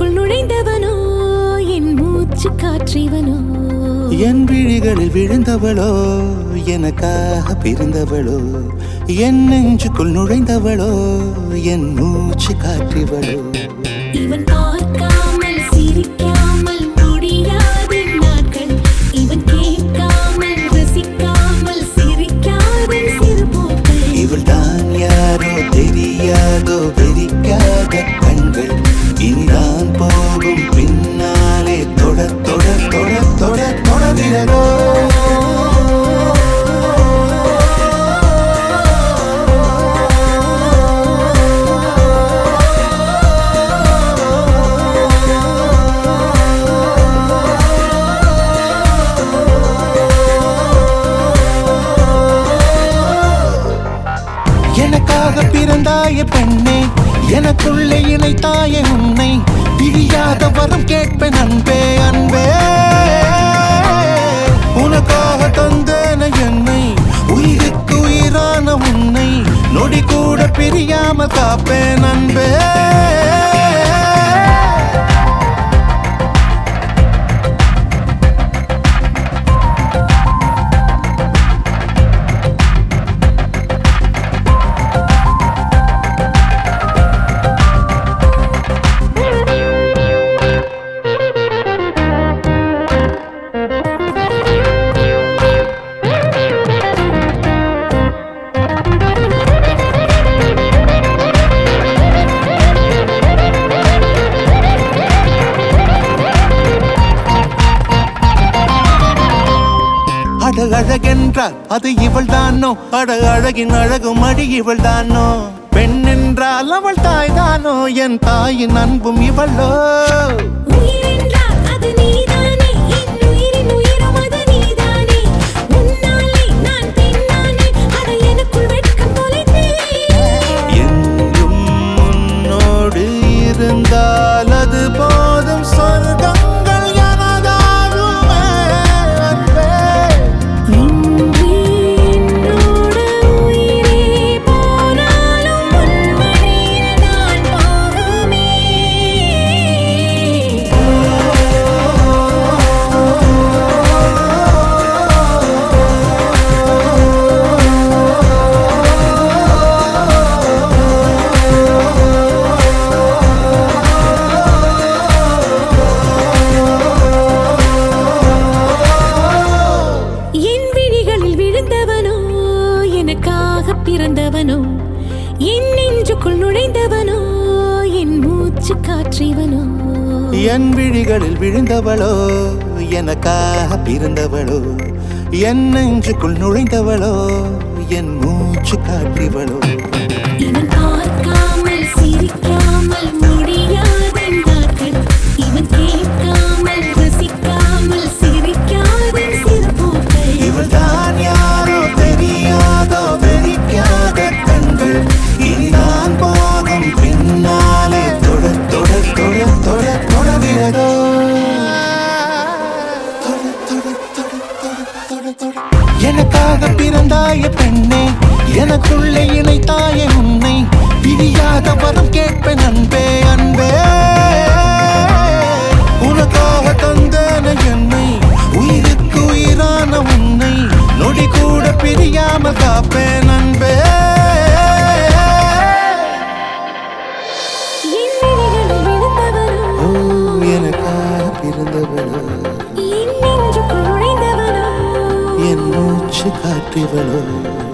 நெஞ்சுக்குள் நுழைந்தவனோ என் மூச்சு காற்றிவனோ என் விழிகளில் விழுந்தவளோ எனக்காக பிறந்தவளோ என் நெஞ்சுக்குள் நுழைந்தவளோ என் மூச்சு காற்றிவளோ இவன் பார்க்காமல் சிரிக்காமல் முடியாத நாட்கள் இவன் கேட்காமல் ரசிக்காமல் சிரிக்காத சிறுபோக்கள் இவள் தான் யாரோ தெரியாதோ வெறிக்காத கண்கள் இனிதான் போகும் பின்னாலே தொட தொட தொட தொட தொடவிரோ எனக்காக பிறந்தாய பெண்ணே எனக்குள்ளே இணைத்தாய உன்னை பிரியாத வரம் கேட்பேன் அன்பே அன்பே உனக்காக தந்தேன என்னை உயிருக்கு உயிரான உன்னை நொடி கூட பிரியாம காப்பேன் அன்பே அழகென்றால் அது இவள் தானோ அழகின் அழகும் அடி இவள் தானோ பெண் என்றால் அவள் தாய் தானோ என் தாயின் அன்பும் இவளோ என்றும் உன்னோடு இருந்தால் அது போதும் சொர்க்கம் பிறந்தவனோ என் நெஞ்சுக்குள் நுழைந்தவனோ என் மூச்சு காற்றிவனோ என் விழிகளில் விழுந்தவளோ எனக்காக பிறந்தவளோ என் நெஞ்சுக்குள் நுழைந்தவளோ என் மூச்சு காற்றிவளோ இவன் பார்க்காமல் சிரிக்காமல் முடியாத நாட்கள் இவன் கேட்காமல் ரசிக்காமல் சிரிக்காத சிறுபோக்கள் இவள் தான் யாரோ தெரியாதோ வெறிக்காத கண்கள் இனிதான் போகும் பின்னாலே தொட தொட தொட தொட தொடவிரதோ எனக்காக பிறந்தாய பெண்ணே எனக்குள்ளே இணைத்தாய உன்னை பிரியாத வரம் கேட்பேன் அன்பே அன்பே உனக்காக தந்தேன என்னை உயிருக்கு உயிரான உன்னை நொடி கூட பிரியாம காப்பேன் அன்பே எனக்காக பிறந்தவளோ என் நெஞ்சுக்குள் நுழைந்தவனோ என் மூச்சு காற்றிவளோ